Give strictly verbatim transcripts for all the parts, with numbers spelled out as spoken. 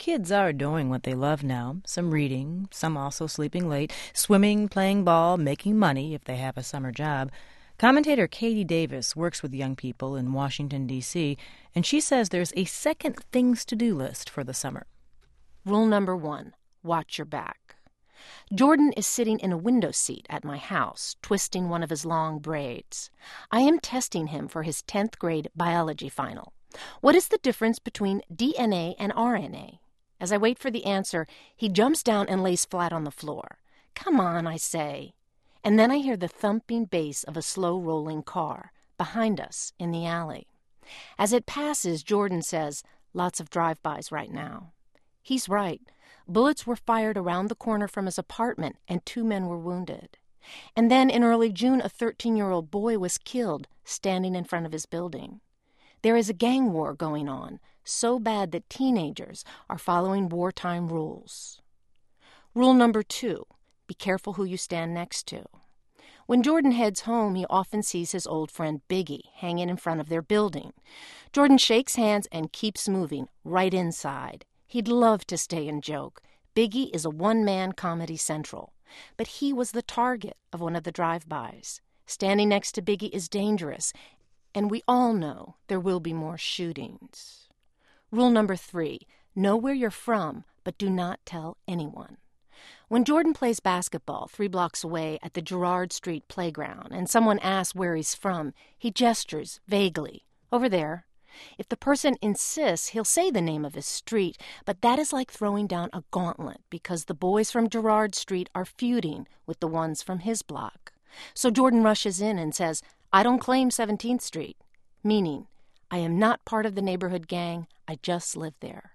Kids are doing what they love now, some reading, some also sleeping late, swimming, playing ball, making money if they have a summer job. Commentator Katie Davis works with young people in Washington, D C, and she says there's a second things-to-do list for the summer. Rule number one, watch your back. Jordan is sitting in a window seat at my house, twisting one of his long braids. I am testing him for his tenth grade biology final. What is the difference between D N A and R N A? As I wait for the answer, he jumps down and lays flat on the floor. Come on, I say. And then I hear the thumping bass of a slow-rolling car behind us in the alley. As it passes, Jordan says, "Lots of drive-bys right now." He's right. Bullets were fired around the corner from his apartment, and two men were wounded. And then in early June, a thirteen-year-old boy was killed standing in front of his building. There is a gang war going on, so bad that teenagers are following wartime rules. Rule number two, be careful who you stand next to. When Jordan heads home, he often sees his old friend Biggie hanging in front of their building. Jordan shakes hands and keeps moving right inside. He'd love to stay and joke. Biggie is a one-man Comedy Central. But he was the target of one of the drive-bys. Standing next to Biggie is dangerous, and we all know there will be more shootings. Rule number three, know where you're from, but do not tell anyone. When Jordan plays basketball three blocks away at the Girard Street playground and someone asks where he's from, he gestures vaguely, over there. If the person insists, he'll say the name of his street, but that is like throwing down a gauntlet because the boys from Girard Street are feuding with the ones from his block. So Jordan rushes in and says, "I don't claim seventeenth Street, meaning I am not part of the neighborhood gang, I just live there.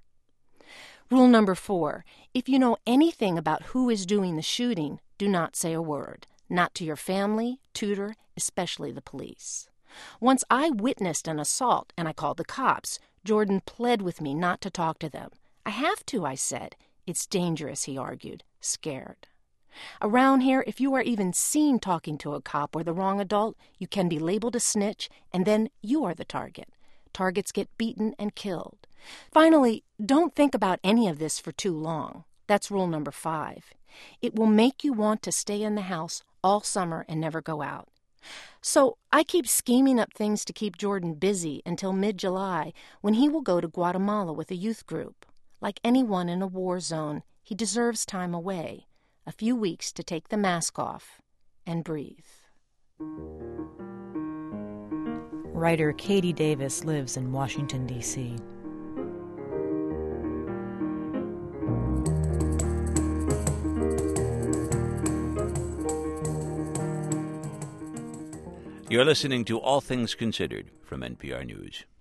Rule number four, if you know anything about who is doing the shooting, do not say a word, not to your family, tutor, especially the police. Once I witnessed an assault and I called the cops. Jordan pled with me not to talk to them. I have to, I said. It's dangerous, he argued, scared. Around here, if you are even seen talking to a cop or the wrong adult, you can be labeled a snitch, and then you are the target. Targets get beaten and killed. Finally, don't think about any of this for too long. That's rule number five. It will make you want to stay in the house all summer and never go out. So I keep scheming up things to keep Jordan busy until mid-July, when he will go to Guatemala with a youth group. Like anyone in a war zone, he deserves time away, a few weeks to take the mask off and breathe. Writer Katie Davis lives in Washington, D C You're listening to All Things Considered from N P R News.